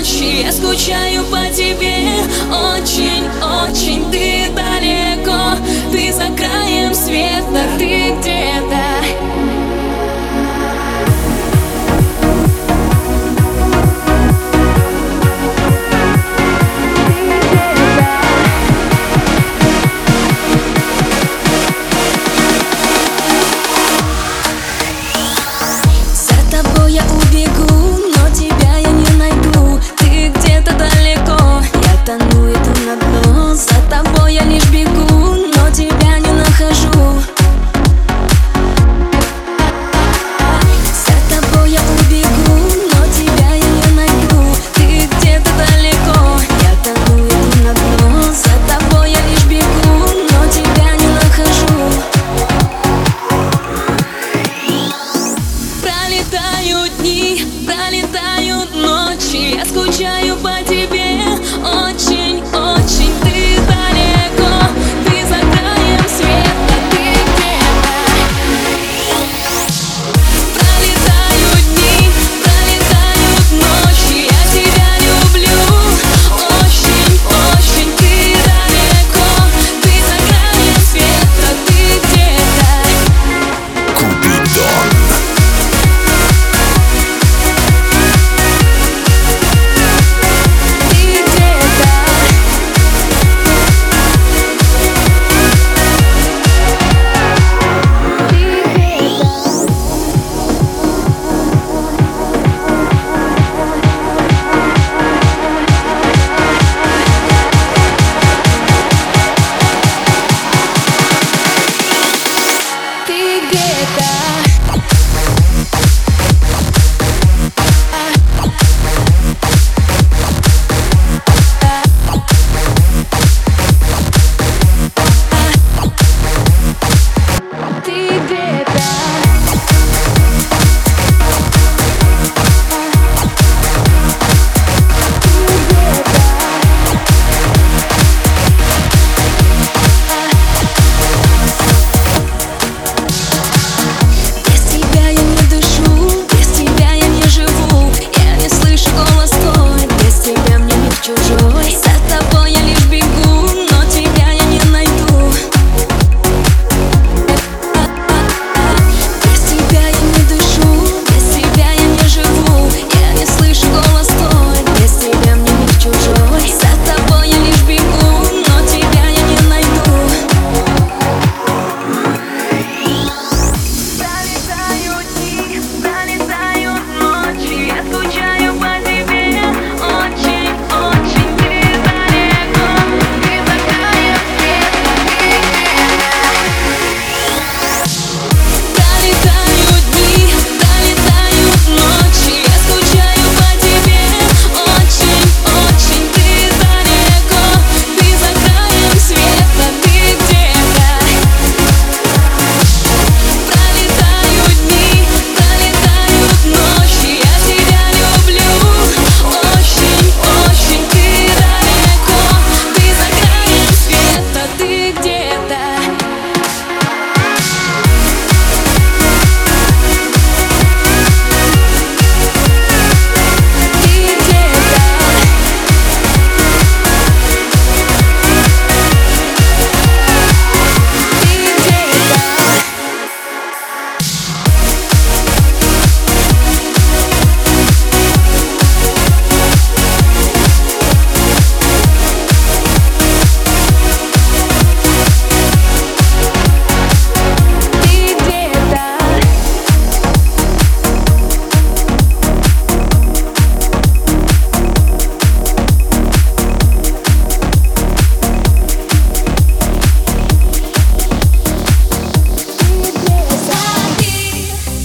ночи я скучаю по тебе. Очень, очень ты далеко, ты за краем света, ты где-то. Я убегу, но тебя я не найду. Ты где-то далеко, я тону, иду на дно. За тобой я лишь бегу, но тебя не нахожу. За тобой я убегу, но тебя я не найду. Ты где-то далеко, я тону, иду на дно. За тобой я лишь бегу, но тебя не нахожу. Пролетают дни, пролетают ночи, я скучаю по тебе.